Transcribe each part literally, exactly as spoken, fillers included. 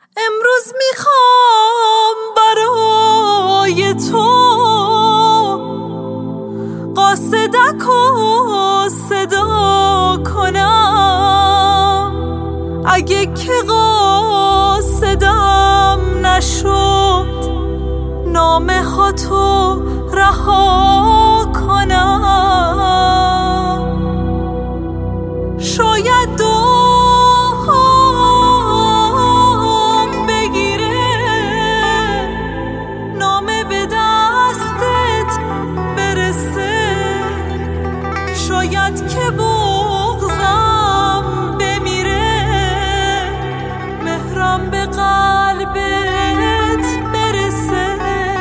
امروز میخوام برای تو قاصدک و صدا کنم، اگه که قاصدم نشد نامه ها تو رها کنم. شاید دوام بگیره نامه به دستت برسه، شاید که بغضم بمیره مهرم به قلبت برسه.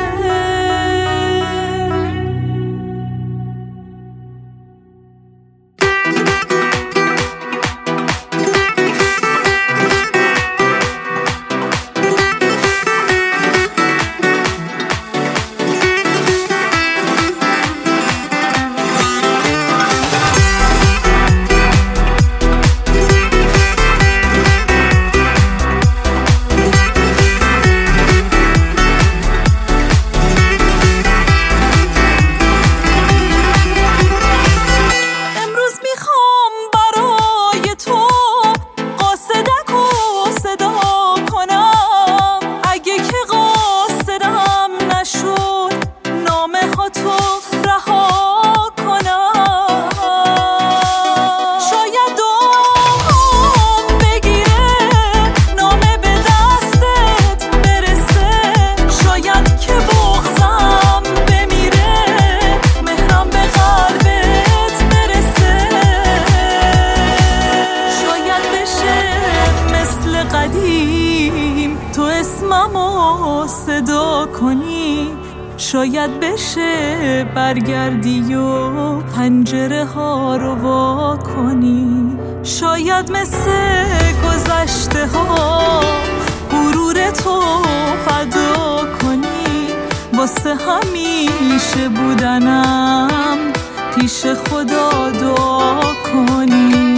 تو اسممو صدا کنی، شاید بشه برگردی و پنجره ها رو وا کنی، شاید مثل گذشته ها غرور تو فدا کنی، واسه همیشه بودنم پیش خدا دعا کنی.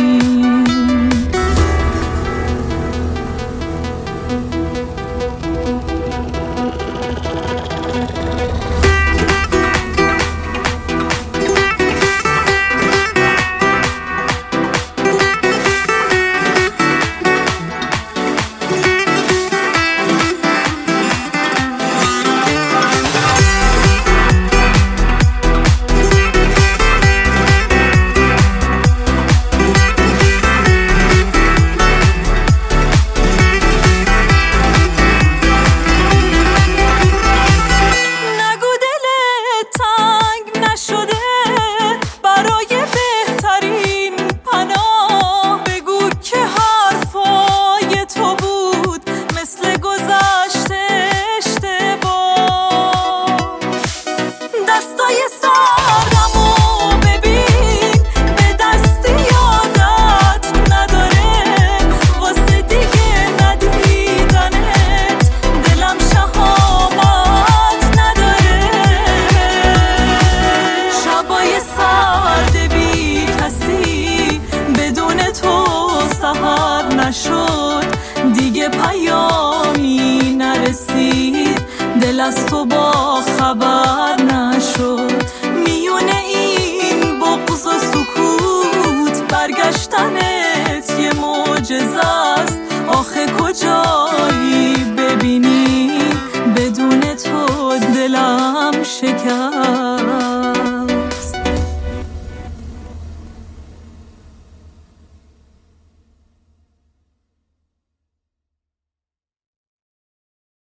نشد دیگه پیامی نرسید، دل از تو با خبر نشد، میونه این بغض و سکوت برگشتنت یه معجزه است.